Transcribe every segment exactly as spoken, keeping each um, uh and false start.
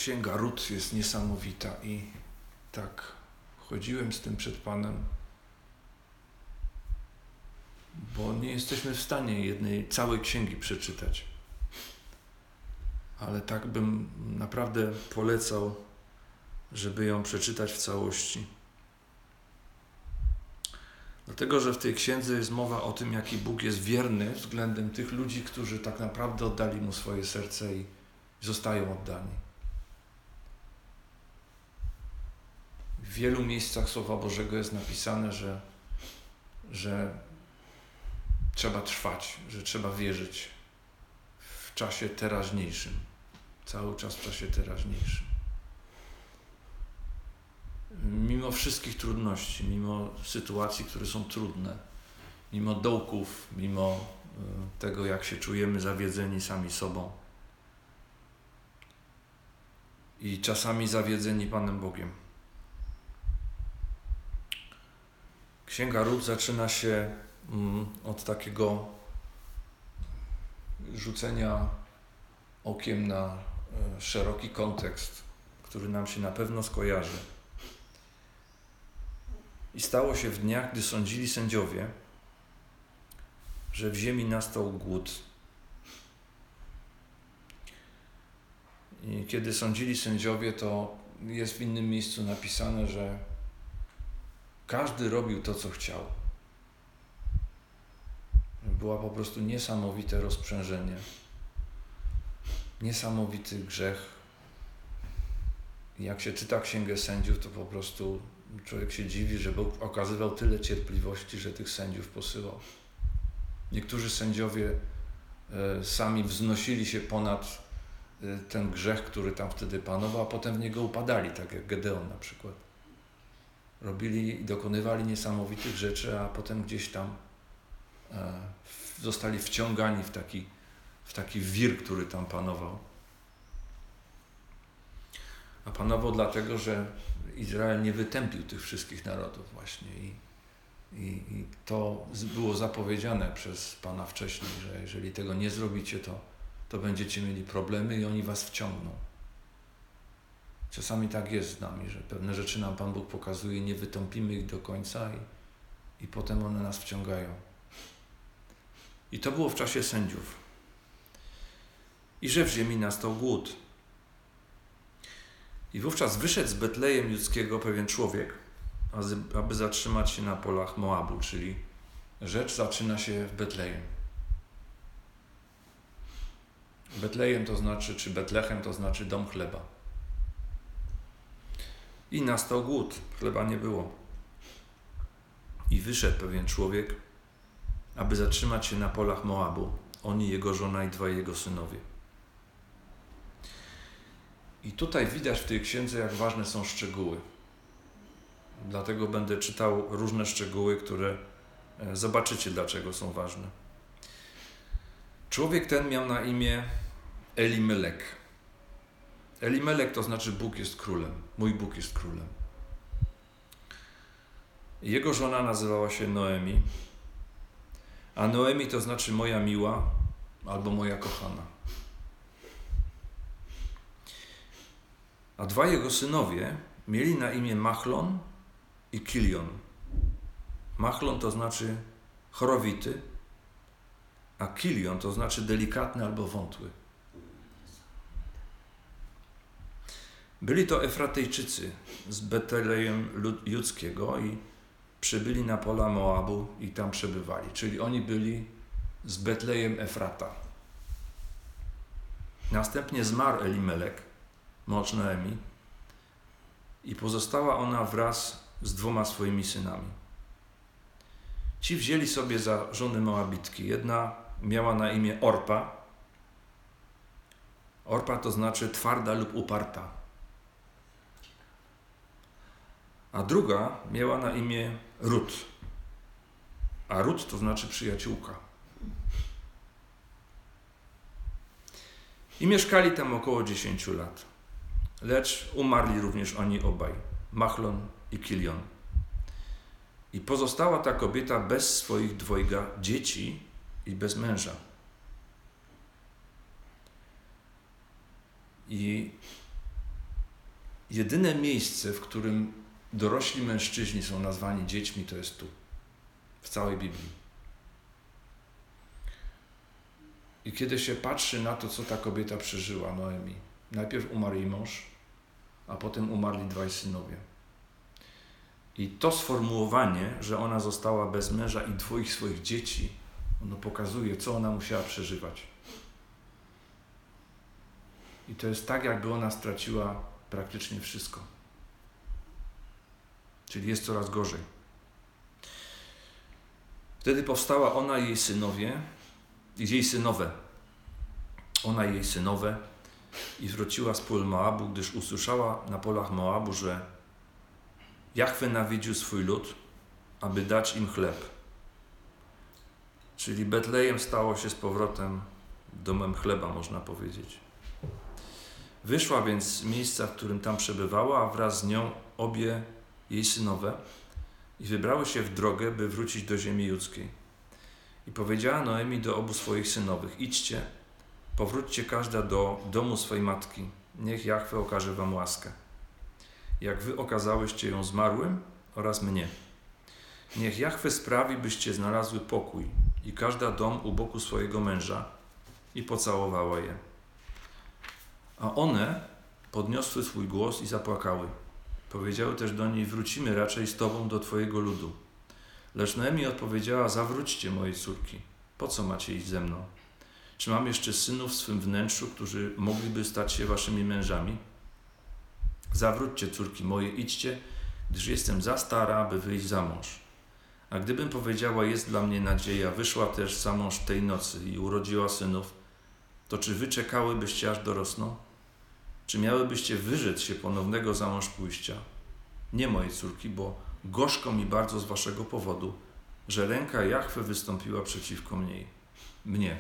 księga Rut jest niesamowita i tak chodziłem z tym przed Panem, bo nie jesteśmy w stanie jednej całej księgi przeczytać. Ale tak bym naprawdę polecał, żeby ją przeczytać w całości. Dlatego, że w tej księdze jest mowa o tym, jaki Bóg jest wierny względem tych ludzi, którzy tak naprawdę oddali Mu swoje serce i zostają oddani. W wielu miejscach Słowa Bożego jest napisane, że, że trzeba trwać, że trzeba wierzyć w czasie teraźniejszym. Cały czas w czasie teraźniejszym. Mimo wszystkich trudności, mimo sytuacji, które są trudne, mimo dołków, mimo tego, jak się czujemy zawiedzeni sami sobą i czasami zawiedzeni Panem Bogiem. Księga Rut zaczyna się od takiego rzucenia okiem na szeroki kontekst, który nam się na pewno skojarzy. I stało się w dniach, gdy sądzili sędziowie, że w ziemi nastał głód. I kiedy sądzili sędziowie, to jest w innym miejscu napisane, że każdy robił to, co chciał. Była po prostu niesamowite rozprzężenie. Niesamowity grzech. I jak się czyta Księgę Sędziów, to po prostu człowiek się dziwi, że Bóg okazywał tyle cierpliwości, że tych sędziów posyłał. Niektórzy sędziowie e, sami wznosili się ponad e, ten grzech, który tam wtedy panował, a potem w niego upadali, tak jak Gedeon na przykład. Robili i dokonywali niesamowitych rzeczy, a potem gdzieś tam e, zostali wciągani w taki, w taki wir, który tam panował. A panował dlatego, że Izrael nie wytępił tych wszystkich narodów właśnie i, i, i to było zapowiedziane przez Pana wcześniej, że jeżeli tego nie zrobicie, to, to będziecie mieli problemy i oni was wciągną. Czasami tak jest z nami, że pewne rzeczy nam Pan Bóg pokazuje, nie wytępimy ich do końca i, i potem one nas wciągają. I to było w czasie sędziów. I że w ziemi nastał głód. I wówczas wyszedł z Betlejem Judzkiego pewien człowiek, aby zatrzymać się na polach Moabu, czyli rzecz zaczyna się w Betlejem. Betlejem to znaczy, czy Betlechem to znaczy dom chleba. I nastał głód, chleba nie było. I wyszedł pewien człowiek, aby zatrzymać się na polach Moabu, on i jego żona i dwaj jego synowie. I tutaj widać w tej księdze, jak ważne są szczegóły. Dlatego będę czytał różne szczegóły, które zobaczycie, dlaczego są ważne. Człowiek ten miał na imię Elimelek. Elimelek to znaczy Bóg jest królem. Mój Bóg jest królem. Jego żona nazywała się Noemi, a Noemi to znaczy moja miła albo moja kochana. A dwa jego synowie mieli na imię Machlon i Kilion. Machlon to znaczy chorowity, a Kilion to znaczy delikatny albo wątły. Byli to Efratejczycy z Betlejem Judzkiego i przybyli na pola Moabu i tam przebywali. Czyli oni byli z Betlejem Efrata. Następnie zmarł Elimelek, mąż Noemi, i pozostała ona wraz z dwoma swoimi synami. Ci wzięli sobie za żony Moabitki. Jedna miała na imię Orpa. Orpa to znaczy twarda lub uparta. A druga miała na imię Rut. A Rut to znaczy przyjaciółka. I mieszkali tam około dziesięciu lat. Lecz umarli również oni obaj, Machlon i Kilion. I pozostała ta kobieta bez swoich dwojga dzieci i bez męża. I jedyne miejsce, w którym dorośli mężczyźni są nazwani dziećmi, to jest tu, w całej Biblii. I kiedy się patrzy na to, co ta kobieta przeżyła, Noemi, najpierw umarł jej mąż, a potem umarli dwaj synowie. I to sformułowanie, że ona została bez męża i dwóch swoich dzieci, ono pokazuje, co ona musiała przeżywać. I to jest tak, jakby ona straciła praktycznie wszystko. Czyli jest coraz gorzej. Wtedy powstała ona i jej synowie, i jej synowe. Ona i jej synowe i wróciła z pól Moabu, gdyż usłyszała na polach Moabu, że Jahwe nawiedził swój lud, aby dać im chleb. Czyli Betlejem stało się z powrotem domem chleba, można powiedzieć. Wyszła więc z miejsca, w którym tam przebywała, a wraz z nią obie jej synowe i wybrały się w drogę, by wrócić do ziemi judzkiej. I powiedziała Noemi do obu swoich synowych: idźcie, powróćcie każda do domu swej matki, niech Jahwe okaże wam łaskę, jak wy okazałyście ją zmarłym oraz mnie. Niech Jahwe sprawi, byście znalazły pokój i każda dom u boku swojego męża. I pocałowała je. A one podniosły swój głos i zapłakały. Powiedziały też do niej: wrócimy raczej z tobą do twojego ludu. Lecz Noemi odpowiedziała: zawróćcie, moje córki, po co macie iść ze mną? Czy mam jeszcze synów w swym wnętrzu, którzy mogliby stać się waszymi mężami? Zawróćcie, córki moje, idźcie, gdyż jestem za stara, aby wyjść za mąż. A gdybym powiedziała: jest dla mnie nadzieja, wyszła też za mąż tej nocy i urodziła synów, to czy wy czekałybyście, aż dorosną? Czy miałybyście wyrzec się ponownego za mąż pójścia? Nie, moje córki, bo gorzko mi bardzo z waszego powodu, że ręka Jahwe wystąpiła przeciwko mnie. mnie.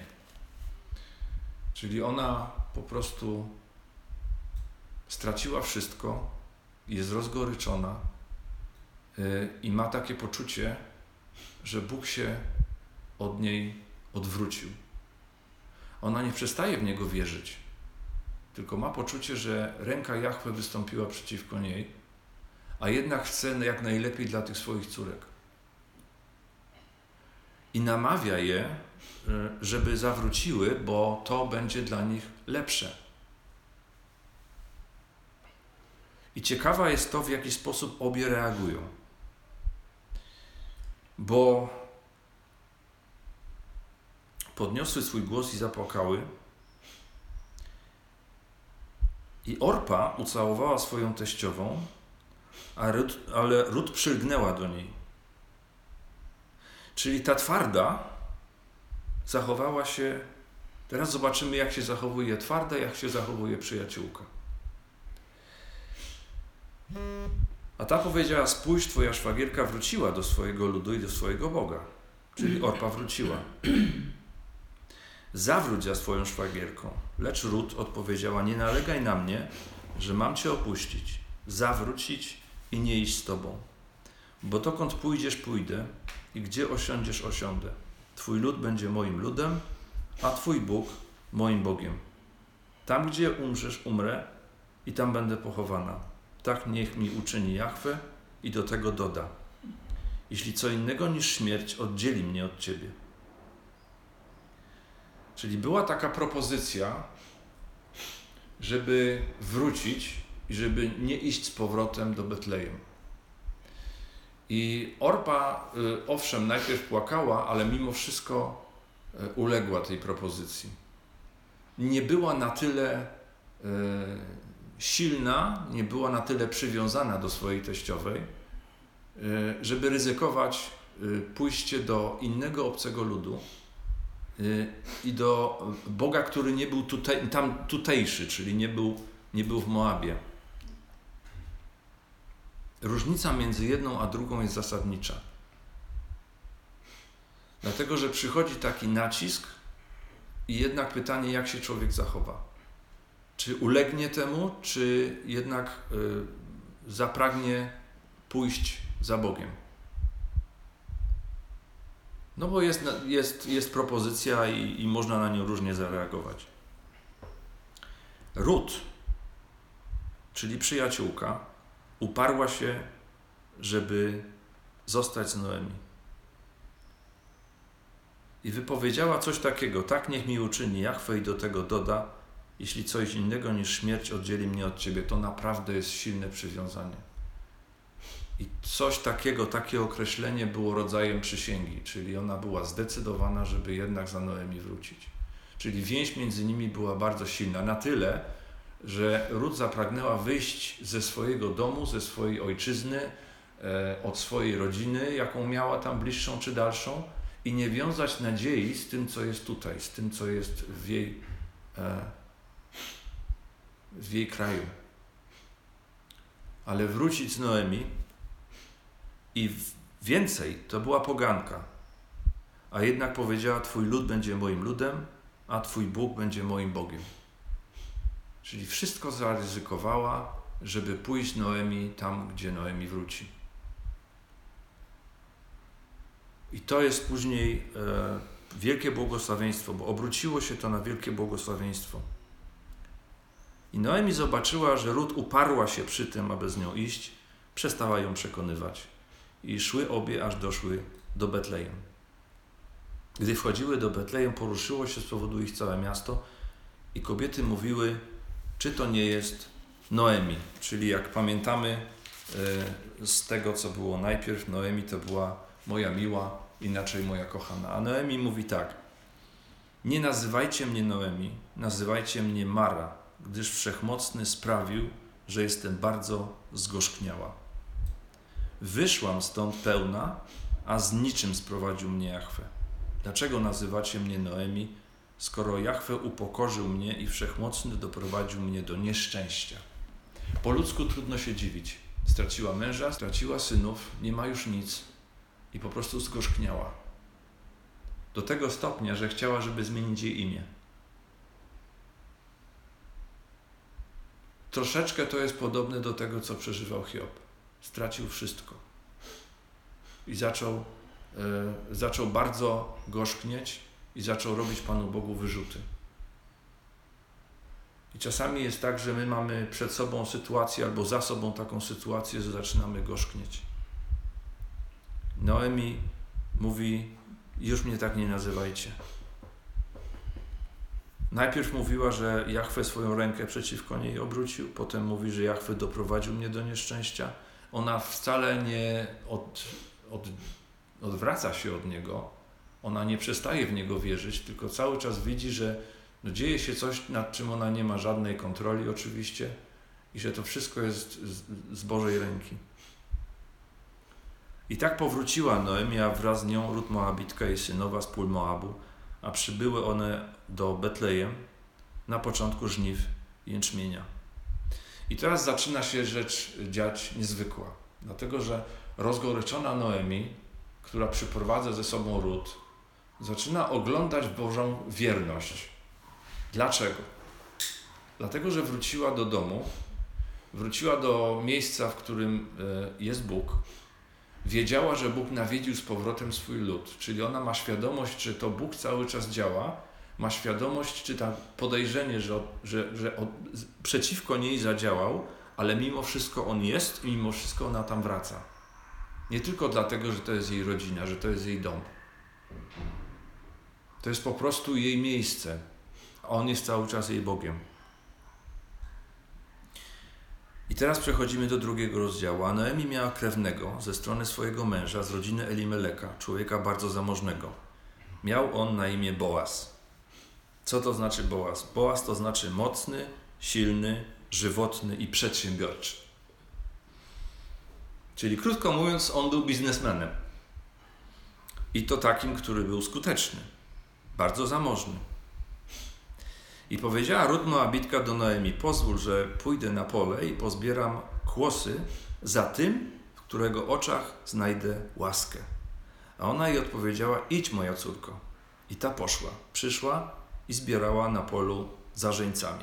Czyli ona po prostu straciła wszystko, jest rozgoryczona yy, i ma takie poczucie, że Bóg się od niej odwrócił. Ona nie przestaje w Niego wierzyć, tylko ma poczucie, że ręka Jahwe wystąpiła przeciwko niej, a jednak chce jak najlepiej dla tych swoich córek. I namawia je, żeby zawróciły, bo to będzie dla nich lepsze. I ciekawa jest to, w jaki sposób obie reagują. Bo podniosły swój głos i zapłakały. I Orpa ucałowała swoją teściową, a Rut, ale Rut przylgnęła do niej. Czyli ta twarda zachowała się, teraz zobaczymy, jak się zachowuje twarda, jak się zachowuje przyjaciółka. A ta powiedziała: spójrz, twoja szwagierka wróciła do swojego ludu i do swojego Boga. Czyli Orpa wróciła. Zawróć za swoją szwagierką. Lecz Rut odpowiedziała: nie nalegaj na mnie, że mam cię opuścić, zawrócić i nie iść z tobą. Bo dokąd pójdziesz, pójdę i gdzie osiądziesz, osiądę. Twój lud będzie moim ludem, a twój Bóg moim Bogiem. Tam, gdzie umrzesz, umrę i tam będę pochowana. Tak niech mi uczyni Jahwe i do tego doda. Jeśli co innego niż śmierć oddzieli mnie od ciebie. Czyli była taka propozycja, żeby wrócić i żeby nie iść z powrotem do Betlejem. I Orpa, y, owszem, najpierw płakała, ale mimo wszystko y, uległa tej propozycji. Nie była na tyle y, silna, nie była na tyle przywiązana do swojej teściowej, y, żeby ryzykować y, pójście do innego obcego ludu y, i do Boga, który nie był tutaj, tam tutejszy, czyli nie był, nie był w Moabie. Różnica między jedną a drugą jest zasadnicza. Dlatego, że przychodzi taki nacisk i jednak pytanie, jak się człowiek zachowa. Czy ulegnie temu, czy jednak y, zapragnie pójść za Bogiem. No bo jest, jest, jest propozycja i, i można na nią różnie zareagować. Rut czyli przyjaciółka, uparła się, żeby zostać z Noemi. I wypowiedziała coś takiego: tak niech mi uczyni Jahwe i do tego doda, jeśli coś innego niż śmierć oddzieli mnie od Ciebie. To naprawdę jest silne przywiązanie. I coś takiego, takie określenie było rodzajem przysięgi, czyli ona była zdecydowana, żeby jednak za Noemi wrócić. Czyli więź między nimi była bardzo silna, na tyle, że Rut zapragnęła wyjść ze swojego domu, ze swojej ojczyzny, e, od swojej rodziny, jaką miała tam bliższą czy dalszą, i nie wiązać nadziei z tym, co jest tutaj, z tym, co jest w jej, e, w jej kraju. Ale wrócić z Noemi. I więcej, to była poganka, a jednak powiedziała: Twój lud będzie moim ludem, a Twój Bóg będzie moim Bogiem. Czyli wszystko zaryzykowała, żeby pójść Noemi tam, gdzie Noemi wróci. I to jest później e, wielkie błogosławieństwo, bo obróciło się to na wielkie błogosławieństwo. I Noemi zobaczyła, że Rut uparła się przy tym, aby z nią iść, przestała ją przekonywać. I szły obie, aż doszły do Betlejem. Gdy wchodziły do Betlejem, poruszyło się z powodu ich całe miasto i kobiety mówiły: czy to nie jest Noemi? Czyli jak pamiętamy z tego, co było najpierw, Noemi to była moja miła, inaczej moja kochana. A Noemi mówi tak: nie nazywajcie mnie Noemi, nazywajcie mnie Mara, gdyż Wszechmocny sprawił, że jestem bardzo zgorzkniała. Wyszłam stąd pełna, a z niczym sprowadził mnie Jahwe. Dlaczego nazywacie mnie Noemi, skoro Jahwe upokorzył mnie i Wszechmocny doprowadził mnie do nieszczęścia? Po ludzku trudno się dziwić. Straciła męża, straciła synów, nie ma już nic i po prostu zgorzkniała. Do tego stopnia, że chciała, żeby zmienić jej imię. Troszeczkę to jest podobne do tego, co przeżywał Hiob. Stracił wszystko. I zaczął, e, zaczął bardzo gorzknieć i zaczął robić Panu Bogu wyrzuty. I czasami jest tak, że my mamy przed sobą sytuację albo za sobą taką sytuację, że zaczynamy gorzknieć. Noemi mówi: już mnie tak nie nazywajcie. Najpierw mówiła, że Jahwe swoją rękę przeciwko niej obrócił, potem mówi, że Jahwe doprowadził mnie do nieszczęścia. Ona wcale nie od, od, odwraca się od Niego, ona nie przestaje w Niego wierzyć, tylko cały czas widzi, że no dzieje się coś, nad czym ona nie ma żadnej kontroli oczywiście i że to wszystko jest z, z Bożej ręki. I tak powróciła Noemi, a wraz z nią Rut Moabitka i synowa z pól Moabu, a przybyły one do Betlejem na początku żniw jęczmienia. I teraz zaczyna się rzecz dziać niezwykła, dlatego że rozgoryczona Noemi, która przyprowadza ze sobą Rut, zaczyna oglądać Bożą wierność. Dlaczego? Dlatego, że wróciła do domu, wróciła do miejsca, w którym jest Bóg, wiedziała, że Bóg nawiedził z powrotem swój lud, czyli ona ma świadomość, że to Bóg cały czas działa, ma świadomość, czy tam podejrzenie, że, że, że od, przeciwko niej zadziałał, ale mimo wszystko On jest i mimo wszystko ona tam wraca. Nie tylko dlatego, że to jest jej rodzina, że to jest jej dom. To jest po prostu jej miejsce, a On jest cały czas jej Bogiem. I teraz przechodzimy do drugiego rozdziału. A Noemi miała krewnego ze strony swojego męża, z rodziny Elimeleka, człowieka bardzo zamożnego. Miał on na imię Boaz. Co to znaczy Boaz? Boaz to znaczy mocny, silny, żywotny i przedsiębiorczy. Czyli krótko mówiąc, on był biznesmenem. I to takim, który był skuteczny, bardzo zamożny. I powiedziała Rut Moabitka do Noemi: pozwól, że pójdę na pole i pozbieram kłosy za tym, w którego oczach znajdę łaskę. A ona jej odpowiedziała: idź, moja córko. I ta poszła. Przyszła i zbierała na polu za żeńcami.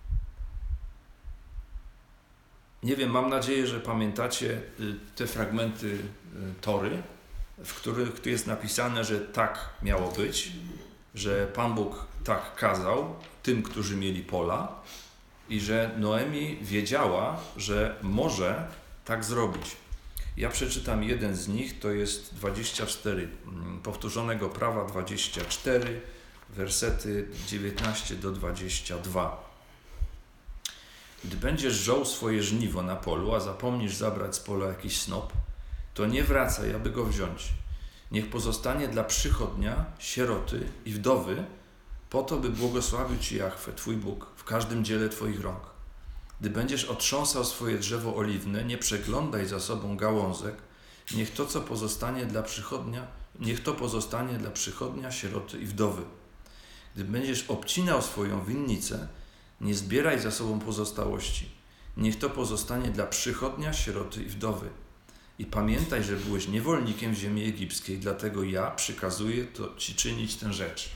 Nie wiem, mam nadzieję, że pamiętacie te fragmenty Tory, w których jest napisane, że tak miało być, że Pan Bóg tak kazał tym, którzy mieli pola, i że Noemi wiedziała, że może tak zrobić. Ja przeczytam jeden z nich, to jest dwadzieścia cztery, Powtórzonego Prawa dwadzieścia cztery, wersety dziewiętnaście do dwudziestu dwóch. Gdy będziesz żął swoje żniwo na polu, a zapomnisz zabrać z pola jakiś snop, to nie wracaj, aby go wziąć. Niech pozostanie dla przychodnia, sieroty i wdowy, po to, by błogosławił Ci Jahwe, Twój Bóg, w każdym dziele Twoich rąk. Gdy będziesz otrząsał swoje drzewo oliwne, nie przeglądaj za sobą gałązek, niech to, co pozostanie dla przychodnia, niech to pozostanie dla przychodnia, sieroty i wdowy. Gdy będziesz obcinał swoją winnicę, nie zbieraj za sobą pozostałości. Niech to pozostanie dla przychodnia, sieroty i wdowy. I pamiętaj, że byłeś niewolnikiem w ziemi egipskiej, dlatego ja przykazuję to Ci czynić tę rzecz.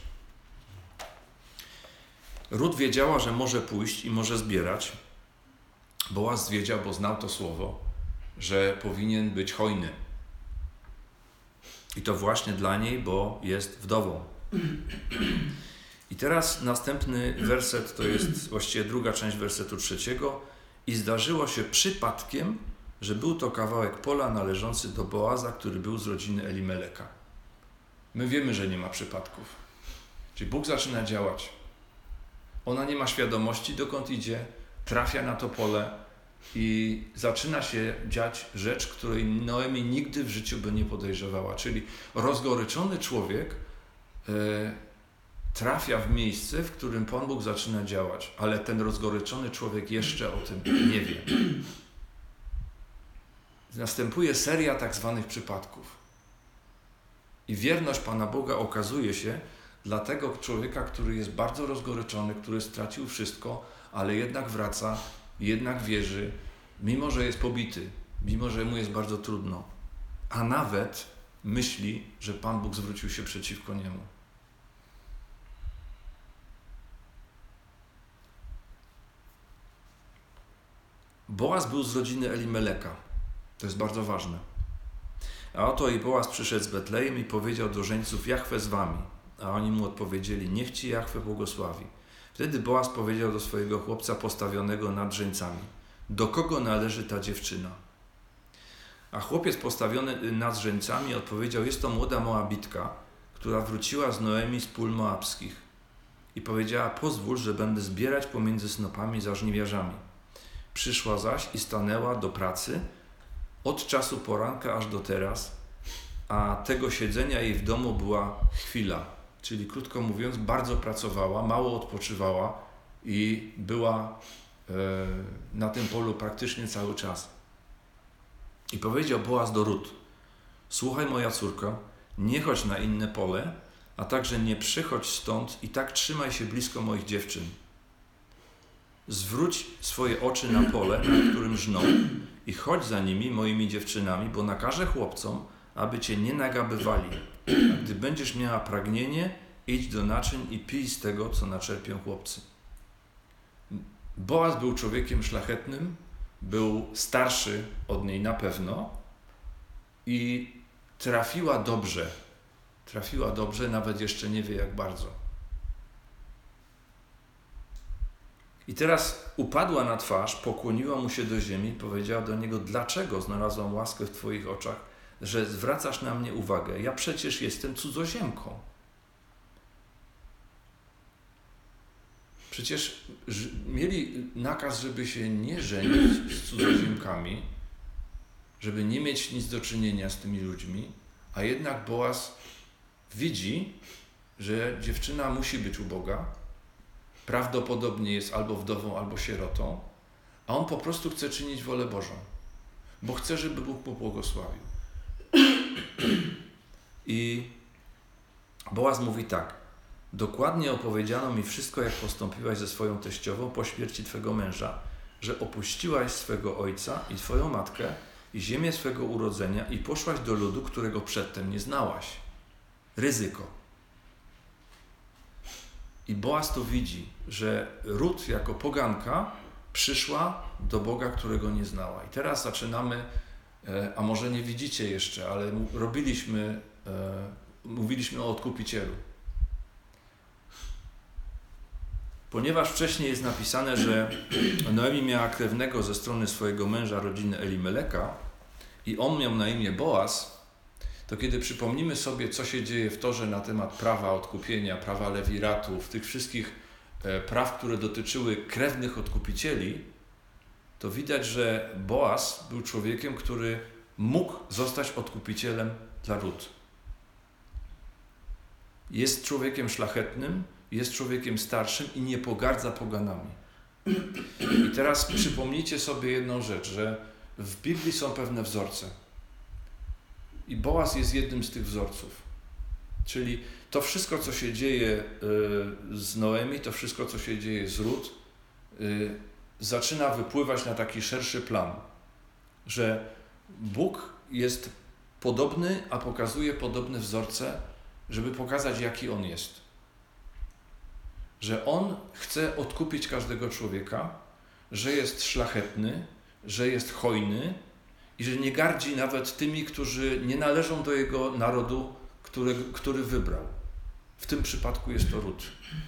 Rut wiedziała, że może pójść i może zbierać. Boaz wiedział, bo znał to słowo, że powinien być hojny. I to właśnie dla niej, bo jest wdową. I teraz następny werset, to jest właściwie druga część wersetu trzeciego. I zdarzyło się przypadkiem, że był to kawałek pola należący do Boaza, który był z rodziny Elimeleka. My wiemy, że nie ma przypadków. Czyli Bóg zaczyna działać. Ona nie ma świadomości, dokąd idzie, trafia na to pole i zaczyna się dziać rzecz, której Noemi nigdy w życiu by nie podejrzewała. Czyli rozgoryczony człowiek e, trafia w miejsce, w którym Pan Bóg zaczyna działać, ale ten rozgoryczony człowiek jeszcze o tym nie wie. Następuje seria tak zwanych przypadków. I wierność Pana Boga okazuje się dla tego człowieka, który jest bardzo rozgoryczony, który stracił wszystko, ale jednak wraca, jednak wierzy, mimo że jest pobity, mimo że mu jest bardzo trudno, a nawet myśli, że Pan Bóg zwrócił się przeciwko niemu. Boaz był z rodziny Elimeleka. To jest bardzo ważne. A oto i Boaz przyszedł z Betlejem i powiedział do żeńców: Jahwe z wami. A oni mu odpowiedzieli: niech Ci Jahwe błogosławi. Wtedy Boaz powiedział do swojego chłopca postawionego nad żeńcami: do kogo należy ta dziewczyna? A chłopiec postawiony nad żeńcami odpowiedział: jest to młoda Moabitka, która wróciła z Noemi z pól moabskich. I powiedziała: pozwól, że będę zbierać pomiędzy snopami za żniwiarzami. Przyszła zaś i stanęła do pracy od czasu poranka aż do teraz, a tego siedzenia jej w domu była chwila. Czyli krótko mówiąc, bardzo pracowała, mało odpoczywała i była e, na tym polu praktycznie cały czas. I powiedział Boaz do Rut: słuchaj, moja córko, nie chodź na inne pole, a także nie przychodź stąd i tak trzymaj się blisko moich dziewczyn. Zwróć swoje oczy na pole, na którym żną, i chodź za nimi, moimi dziewczynami, bo nakażę chłopcom, aby cię nie nagabywali. A gdy będziesz miała pragnienie, idź do naczyń i pij z tego, co naczerpią chłopcy. Boaz był człowiekiem szlachetnym, był starszy od niej na pewno i trafiła dobrze. Trafiła dobrze, nawet jeszcze nie wie jak bardzo. I teraz upadła na twarz, pokłoniła mu się do ziemi i powiedziała do niego: dlaczego znalazłam łaskę w Twoich oczach, że zwracasz na mnie uwagę? Ja przecież jestem cudzoziemką. Przecież mieli nakaz, żeby się nie żenić z cudzoziemkami, żeby nie mieć nic do czynienia z tymi ludźmi, a jednak Boaz widzi, że dziewczyna musi być uboga, prawdopodobnie jest albo wdową, albo sierotą, a on po prostu chce czynić wolę Bożą, bo chce, żeby Bóg mu błogosławił. I Boaz mówi tak: dokładnie opowiedziano mi wszystko, jak postąpiłaś ze swoją teściową po śmierci Twego męża, że opuściłaś swego ojca i Twoją matkę i ziemię swego urodzenia i poszłaś do ludu, którego przedtem nie znałaś. Ryzyko. I Boaz to widzi, że Rut jako poganka przyszła do Boga, którego nie znała. I teraz zaczynamy, a może nie widzicie jeszcze, ale robiliśmy, mówiliśmy o Odkupicielu. Ponieważ wcześniej jest napisane, że Noemi miała krewnego ze strony swojego męża, rodziny Elimeleka, i on miał na imię Boaz, to kiedy przypomnimy sobie, co się dzieje w Torze na temat prawa odkupienia, prawa lewiratu, w tych wszystkich praw, które dotyczyły krewnych odkupicieli, to widać, że Boaz był człowiekiem, który mógł zostać odkupicielem dla Rut. Jest człowiekiem szlachetnym, jest człowiekiem starszym i nie pogardza poganami. I teraz przypomnijcie sobie jedną rzecz, że w Biblii są pewne wzorce. I Boaz jest jednym z tych wzorców. Czyli to wszystko, co się dzieje z Noemi, to wszystko, co się dzieje z Rut, zaczyna wypływać na taki szerszy plan, że Bóg jest podobny, a pokazuje podobne wzorce, żeby pokazać, jaki On jest. Że On chce odkupić każdego człowieka, że jest szlachetny, że jest hojny i że nie gardzi nawet tymi, którzy nie należą do Jego narodu, który, który wybrał. W tym przypadku jest to Rut.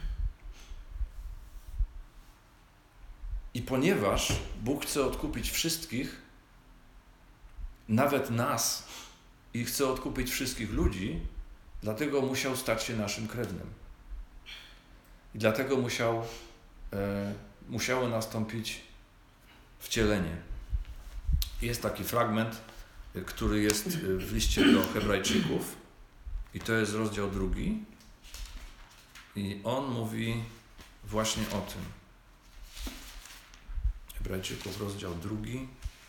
I ponieważ Bóg chce odkupić wszystkich, nawet nas, i chce odkupić wszystkich ludzi, dlatego musiał stać się naszym krewnym. I dlatego musiał, e, musiało nastąpić wcielenie. Jest taki fragment, który jest w liście do Hebrajczyków i to jest rozdział drugi i on mówi właśnie o tym. Hebrajczyków, rozdział drugi.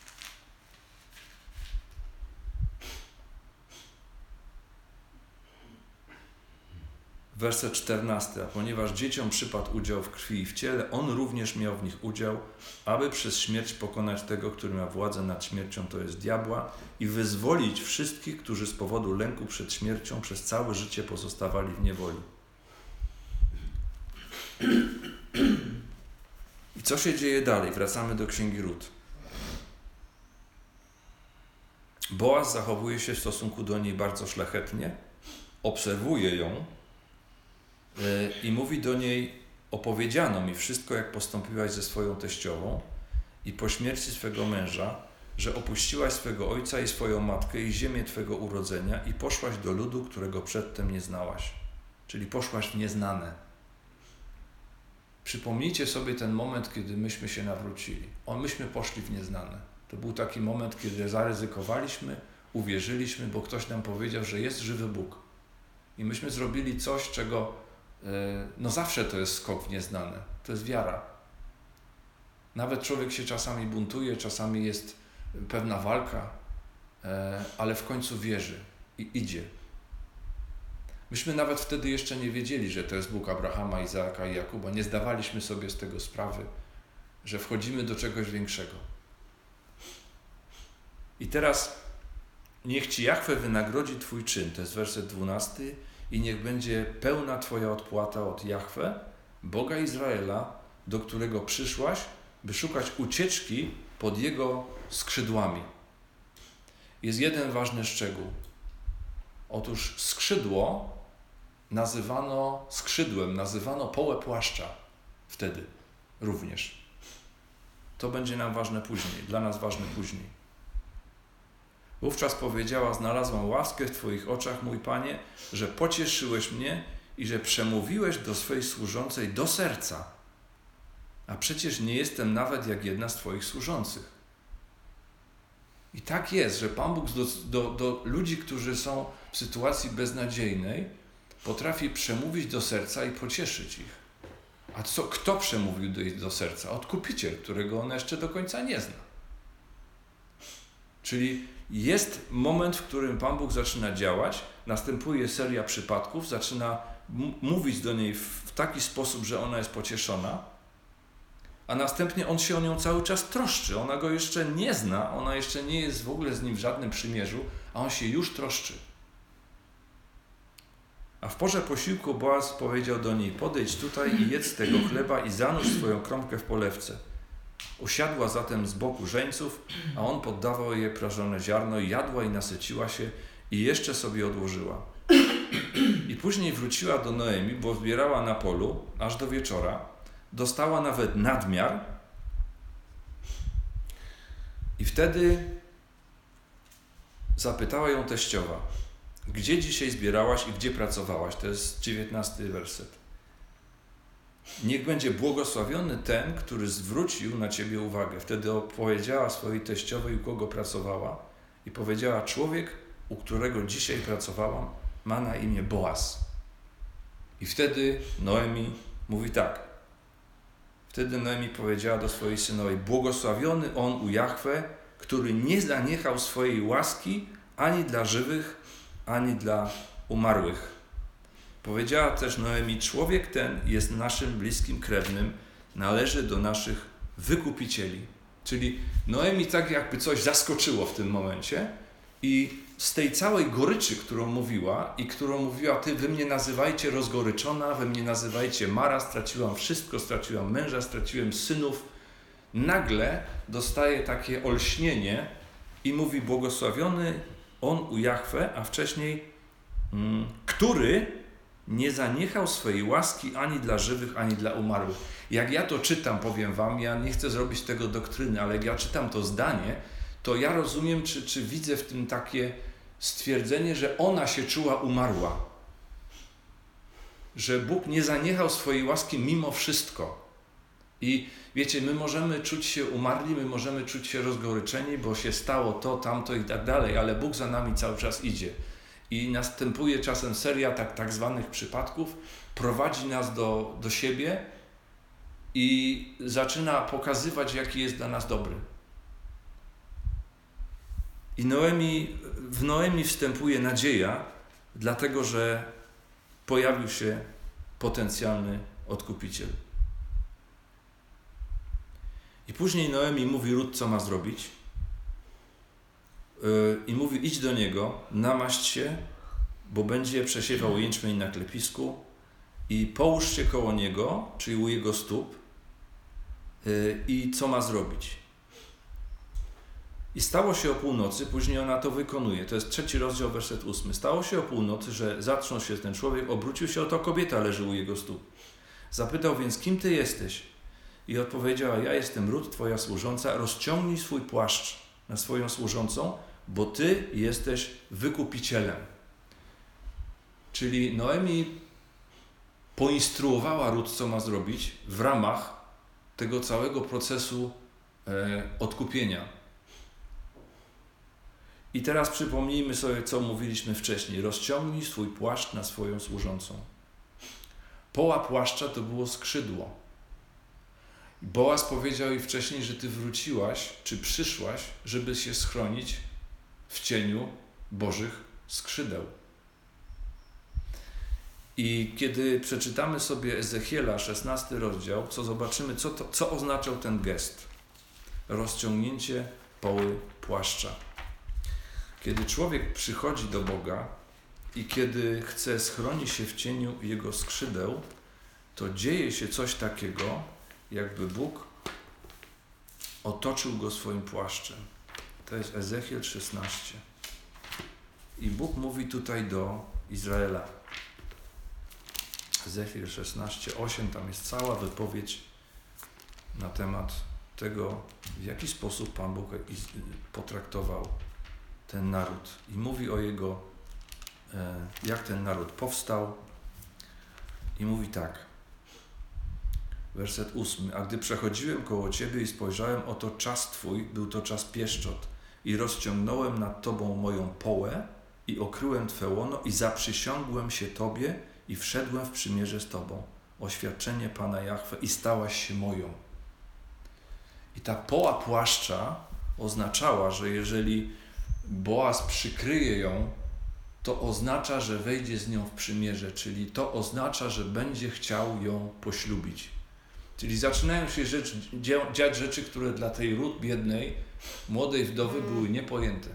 Werset czternasty. A ponieważ dzieciom przypadł udział w krwi i w ciele, on również miał w nich udział, aby przez śmierć pokonać tego, który ma władzę nad śmiercią, to jest diabła, i wyzwolić wszystkich, którzy z powodu lęku przed śmiercią przez całe życie pozostawali w niewoli. I co się dzieje dalej? Wracamy do Księgi Rut. Boaz zachowuje się w stosunku do niej bardzo szlachetnie, obserwuje ją i mówi do niej: opowiedziano mi wszystko, jak postąpiłaś ze swoją teściową i po śmierci swego męża, że opuściłaś swego ojca i swoją matkę i ziemię twego urodzenia i poszłaś do ludu, którego przedtem nie znałaś. Czyli poszłaś w nieznane. Przypomnijcie sobie ten moment, kiedy myśmy się nawrócili. O, myśmy poszli w nieznane. To był taki moment, kiedy zaryzykowaliśmy, uwierzyliśmy, bo ktoś nam powiedział, że jest żywy Bóg. I myśmy zrobili coś, czego no zawsze to jest skok w nieznane. To jest wiara. Nawet człowiek się czasami buntuje, czasami jest pewna walka, ale w końcu wierzy i idzie. Myśmy nawet wtedy jeszcze nie wiedzieli, że to jest Bóg Abrahama, Izaaka i Jakuba. Nie zdawaliśmy sobie z tego sprawy, że wchodzimy do czegoś większego. I teraz niech Ci Jahwe wynagrodzi Twój czyn, to jest werset dwunasty, i niech będzie pełna Twoja odpłata od Jahwe, Boga Izraela, do którego przyszłaś, by szukać ucieczki pod Jego skrzydłami. Jest jeden ważny szczegół. Otóż skrzydło nazywano skrzydłem, nazywano połę płaszcza wtedy również. To będzie nam ważne później, dla nas ważne później. Wówczas powiedziała: znalazłam łaskę w Twoich oczach, mój Panie, że pocieszyłeś mnie i że przemówiłeś do swej służącej do serca. A przecież nie jestem nawet jak jedna z Twoich służących. I tak jest, że Pan Bóg do, do, do ludzi, którzy są w sytuacji beznadziejnej, potrafi przemówić do serca i pocieszyć ich. A co, kto przemówił do, do serca? Odkupiciel, którego ona jeszcze do końca nie zna. Czyli jest moment, w którym Pan Bóg zaczyna działać, następuje seria przypadków, zaczyna m- mówić do niej w, w taki sposób, że ona jest pocieszona, a następnie On się o nią cały czas troszczy. Ona Go jeszcze nie zna, ona jeszcze nie jest w ogóle z Nim w żadnym przymierzu, a On się już troszczy. A w porze posiłku Boaz powiedział do niej: podejdź tutaj i jedz z tego chleba i zanurz swoją kromkę w polewce. Usiadła zatem z boku żeńców, a on poddawał jej prażone ziarno i jadła i nasyciła się i jeszcze sobie odłożyła. I później wróciła do Noemi, bo zbierała na polu aż do wieczora, dostała nawet nadmiar i wtedy zapytała ją teściowa, gdzie dzisiaj zbierałaś i gdzie pracowałaś? To jest dziewiętnasty werset. Niech będzie błogosławiony ten, który zwrócił na ciebie uwagę. Wtedy opowiedziała swojej teściowej, u kogo pracowała i powiedziała, człowiek, u którego dzisiaj pracowałam, ma na imię Boaz. I wtedy Noemi mówi tak. Wtedy Noemi powiedziała do swojej synowej, błogosławiony on u Jahwe, który nie zaniechał swojej łaski ani dla żywych, ani dla umarłych. Powiedziała też Noemi, człowiek ten jest naszym bliskim krewnym, należy do naszych wykupicieli. Czyli Noemi tak jakby coś zaskoczyło w tym momencie i z tej całej goryczy, którą mówiła i którą mówiła, ty wy mnie nazywajcie rozgoryczona, wy mnie nazywajcie Mara, straciłam wszystko, straciłam męża, straciłem synów, nagle dostaje takie olśnienie i mówi błogosławiony on u Jahwe, a wcześniej mm, który nie zaniechał swojej łaski ani dla żywych, ani dla umarłych. Jak ja to czytam, powiem wam, ja nie chcę zrobić tego doktryny, ale jak ja czytam to zdanie, to ja rozumiem, czy, czy widzę w tym takie stwierdzenie, że ona się czuła umarła. Że Bóg nie zaniechał swojej łaski mimo wszystko. I wiecie, my możemy czuć się umarli, my możemy czuć się rozgoryczeni, bo się stało to, tamto i tak dalej, ale Bóg za nami cały czas idzie. I następuje czasem seria tak, tak zwanych przypadków, prowadzi nas do, do siebie i zaczyna pokazywać, jaki jest dla nas dobry. I Noemi, w Noemi wstępuje nadzieja, dlatego że pojawił się potencjalny odkupiciel. I później Noemi mówi Rut, co ma zrobić. Yy, I mówi, idź do niego, namaść się, bo będzie przesiewał jęczmień na klepisku i połóż się koło niego, czyli u jego stóp. Yy, I co ma zrobić? I stało się o północy, później ona to wykonuje. To jest trzeci rozdział, werset ósmy. Stało się o północy, że zatrząsł się ten człowiek, obrócił się, oto kobieta leży u jego stóp. Zapytał więc, kim ty jesteś? I odpowiedziała, ja jestem Rut, twoja służąca, rozciągnij swój płaszcz na swoją służącą, bo ty jesteś wykupicielem. Czyli Noemi poinstruowała Rut, co ma zrobić w ramach tego całego procesu e, odkupienia. I teraz przypomnijmy sobie, co mówiliśmy wcześniej. Rozciągnij swój płaszcz na swoją służącą. Poła płaszcza to było skrzydło. Boaz powiedział jej wcześniej, że ty wróciłaś, czy przyszłaś, żeby się schronić w cieniu Bożych skrzydeł. I kiedy przeczytamy sobie Ezechiela, szesnasty rozdział, co zobaczymy, co, to, co oznaczał ten gest. Rozciągnięcie poły płaszcza. Kiedy człowiek przychodzi do Boga i kiedy chce schronić się w cieniu Jego skrzydeł, to dzieje się coś takiego, jakby Bóg otoczył go swoim płaszczem. To jest Ezechiel szesnaście. I Bóg mówi tutaj do Izraela. Ezechiel szesnaście, osiem, tam jest cała wypowiedź na temat tego, w jaki sposób Pan Bóg potraktował ten naród. I mówi o jego, jak ten naród powstał. I mówi tak. Werset ósmy. A gdy przechodziłem koło Ciebie i spojrzałem, oto czas Twój, był to czas pieszczot. I rozciągnąłem nad Tobą moją połę i okryłem Twe łono i zaprzysiągłem się Tobie i wszedłem w przymierze z Tobą. Oświadczenie Pana Jahwe i stałaś się moją. I ta poła płaszcza oznaczała, że jeżeli Boaz przykryje ją, to oznacza, że wejdzie z nią w przymierze, czyli to oznacza, że będzie chciał ją poślubić. Czyli zaczynają się rzecz, dziać rzeczy, które dla tej Rut biednej, młodej wdowy były niepojęte.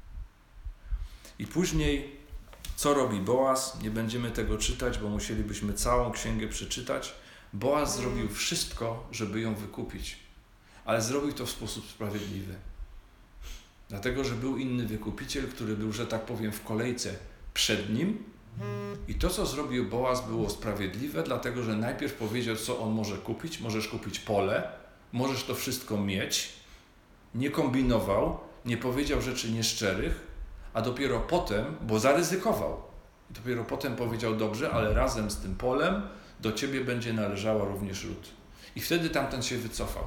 I później co robi Boaz? Nie będziemy tego czytać, bo musielibyśmy całą księgę przeczytać. Boaz zrobił wszystko, żeby ją wykupić, ale zrobił to w sposób sprawiedliwy. Dlatego, że był inny wykupiciel, który był, że tak powiem, w kolejce przed nim I to, co zrobił Boaz, było sprawiedliwe, dlatego że najpierw powiedział, co on może kupić. Możesz kupić pole, możesz to wszystko mieć. Nie kombinował, nie powiedział rzeczy nieszczerych, a dopiero potem, bo zaryzykował, dopiero potem powiedział, dobrze, ale razem z tym polem do ciebie będzie należała również ród. I wtedy tamten się wycofał.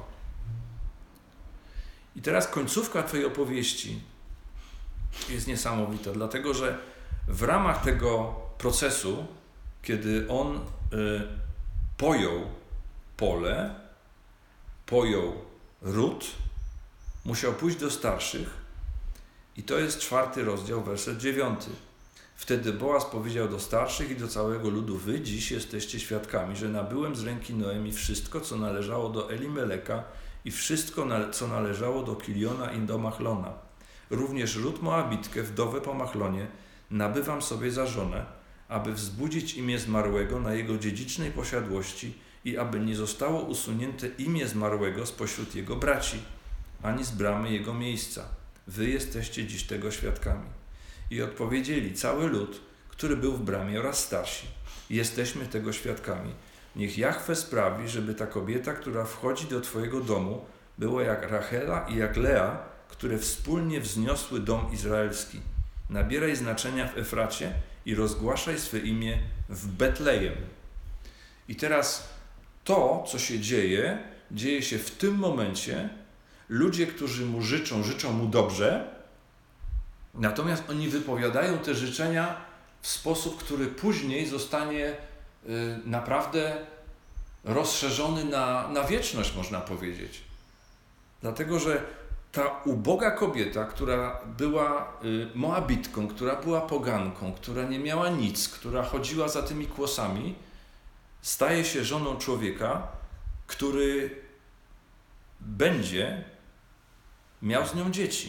I teraz końcówka twojej opowieści jest niesamowita, dlatego że w ramach tego procesu, kiedy on y, pojął pole, pojął ród, musiał pójść do starszych i to jest czwarty rozdział, werset dziewiąty. Wtedy Boaz powiedział do starszych i do całego ludu, wy dziś jesteście świadkami, że nabyłem z ręki Noemi wszystko, co należało do Elimeleka i wszystko, co należało do Kiliona i do Machlona. Również Rut Moabitkę, wdowę po Machlonie, nabywam sobie za żonę, aby wzbudzić imię zmarłego na jego dziedzicznej posiadłości i aby nie zostało usunięte imię zmarłego spośród jego braci, ani z bramy jego miejsca. Wy jesteście dziś tego świadkami. I odpowiedzieli cały lud, który był w bramie oraz starsi. Jesteśmy tego świadkami. Niech Jahwe sprawi, żeby ta kobieta, która wchodzi do twojego domu, była jak Rachela i jak Lea, które wspólnie wzniosły dom izraelski. Nabieraj znaczenia w Efracie i rozgłaszaj swe imię w Betlejem. I teraz to, co się dzieje, dzieje się w tym momencie. Ludzie, którzy mu życzą, życzą mu dobrze, natomiast oni wypowiadają te życzenia w sposób, który później zostanie y, naprawdę rozszerzony na, na wieczność, można powiedzieć. Dlatego, że ta uboga kobieta, która była y, Moabitką, która była poganką, która nie miała nic, która chodziła za tymi kłosami, staje się żoną człowieka, który będzie miał z nią dzieci.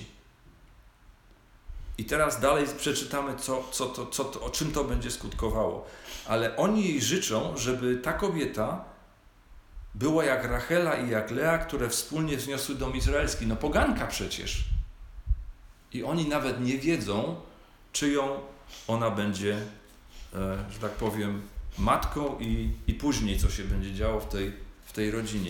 I teraz dalej przeczytamy, co, co to, co to, o czym to będzie skutkowało. Ale oni jej życzą, żeby ta kobieta była jak Rachela i jak Lea, które wspólnie wzniosły dom izraelski. No poganka przecież. I oni nawet nie wiedzą, czyją ona będzie, e, że tak powiem, matką i, i później, co się będzie działo w tej, w tej rodzinie.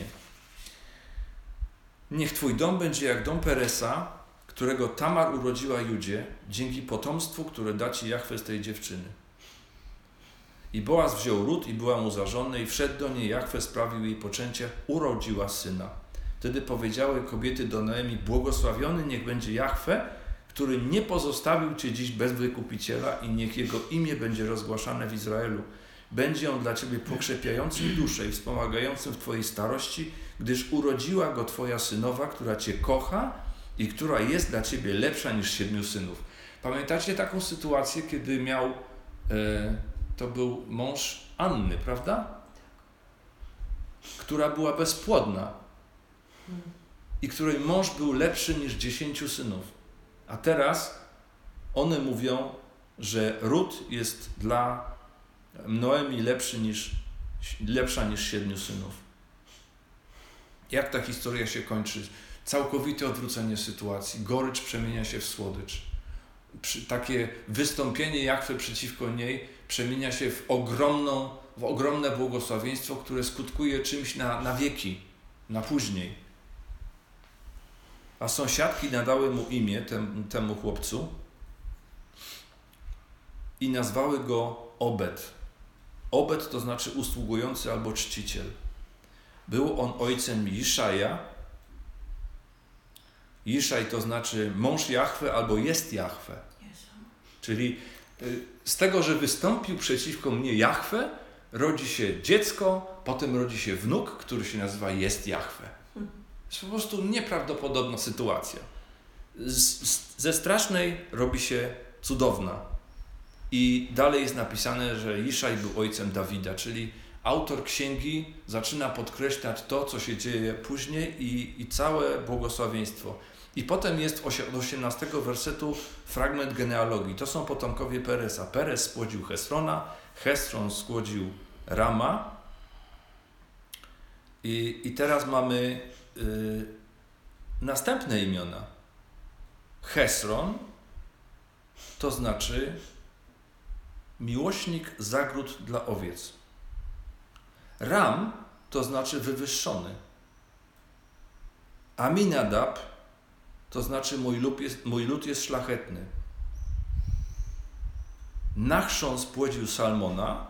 Niech twój dom będzie jak dom Peresa, którego Tamar urodziła Judzie, dzięki potomstwu, które da ci Jahwe z tej dziewczyny. I Boaz wziął Rut i była mu za żonę i wszedł do niej, Jahwe sprawił jej poczęcie, urodziła syna. Wtedy powiedziały kobiety do Noemi, błogosławiony niech będzie Jahwe, który nie pozostawił cię dziś bez wykupiciela i niech jego imię będzie rozgłaszane w Izraelu. Będzie on dla ciebie pokrzepiającym duszę i wspomagającym w twojej starości, gdyż urodziła go twoja synowa, która cię kocha i która jest dla ciebie lepsza niż siedmiu synów. Pamiętacie taką sytuację, kiedy miał, e, to był mąż Anny, prawda? Która była bezpłodna i której mąż był lepszy niż dziesięciu synów. A teraz one mówią, że Rut jest dla Noemi lepszy niż, lepsza niż siedmiu synów. Jak ta historia się kończy? Całkowite odwrócenie sytuacji. Gorycz przemienia się w słodycz. Takie wystąpienie Jahwe przeciwko niej przemienia się w, ogromną, w ogromne błogosławieństwo, które skutkuje czymś na, na wieki, na później. A sąsiadki nadały mu imię tem, temu chłopcu i nazwały go Obed. Obed to znaczy usługujący albo czciciel. Był on ojcem Jiszaja. Jiszaj to znaczy mąż Jahwe albo jest Jahwe. Czyli z tego, że wystąpił przeciwko mnie Jahwe, rodzi się dziecko, potem rodzi się wnuk, który się nazywa jest Jahwe. To jest po prostu nieprawdopodobna sytuacja. Z, z, ze strasznej robi się cudowna. I dalej jest napisane, że Jiszaj był ojcem Dawida, czyli autor księgi zaczyna podkreślać to, co się dzieje później i, i całe błogosławieństwo. I potem jest od osiemnastego wersetu fragment genealogii. To są potomkowie Peresa. Peres spłodził Hesrona, Hesron spłodził Rama. I, i teraz mamy y, następne imiona. Hesron to znaczy miłośnik zagród dla owiec. Ram to znaczy wywyższony. Aminadab to znaczy mój lud jest, mój lud jest szlachetny. Nachszon spłodził Salmona.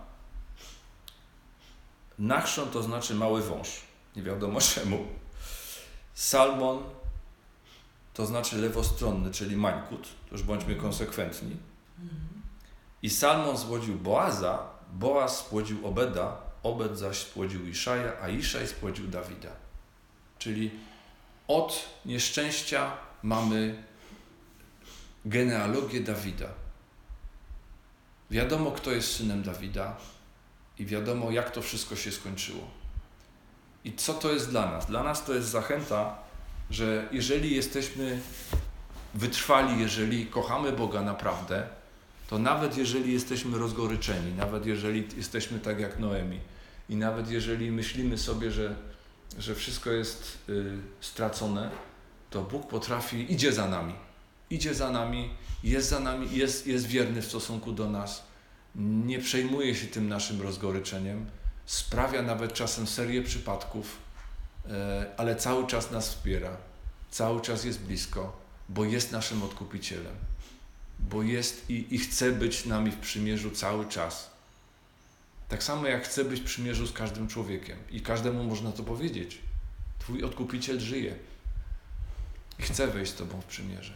Nachszon to znaczy mały wąż. Nie wiadomo czemu. Salmon to znaczy lewostronny, czyli mańkut. To już bądźmy konsekwentni. I Salmon spłodził Boaza, Boaz spłodził Obeda, Obed zaś spłodził Iszaja, a Iszaj spłodził Dawida. Czyli od nieszczęścia mamy genealogię Dawida. Wiadomo, kto jest synem Dawida i wiadomo, jak to wszystko się skończyło. I co to jest dla nas? Dla nas to jest zachęta, że jeżeli jesteśmy wytrwali, jeżeli kochamy Boga naprawdę, to nawet jeżeli jesteśmy rozgoryczeni, nawet jeżeli jesteśmy tak jak Noemi i nawet jeżeli myślimy sobie, że, że wszystko jest y, stracone, to Bóg potrafi, idzie za nami. Idzie za nami, jest za nami, jest, jest wierny w stosunku do nas, nie przejmuje się tym naszym rozgoryczeniem, sprawia nawet czasem serię przypadków, e, ale cały czas nas wspiera, cały czas jest blisko, bo jest naszym Odkupicielem, bo jest i, i chce być z nami w przymierzu cały czas. Tak samo jak chce być w przymierzu z każdym człowiekiem i każdemu można to powiedzieć. Twój Odkupiciel żyje i chce wejść z Tobą w przymierze.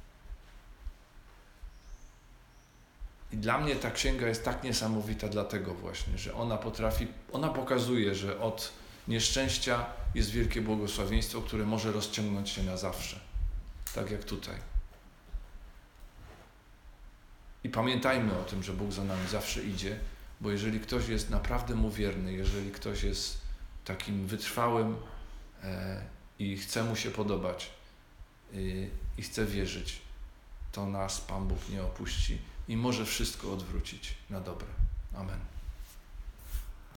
I dla mnie ta księga jest tak niesamowita dlatego właśnie, że ona potrafi, ona pokazuje, że od nieszczęścia jest wielkie błogosławieństwo, które może rozciągnąć się na zawsze. Tak jak tutaj. I pamiętajmy o tym, że Bóg za nami zawsze idzie, bo jeżeli ktoś jest naprawdę Mu wierny, jeżeli ktoś jest takim wytrwałym e, i chce Mu się podobać e, i chce wierzyć, to nas Pan Bóg nie opuści i może wszystko odwrócić na dobre. Amen.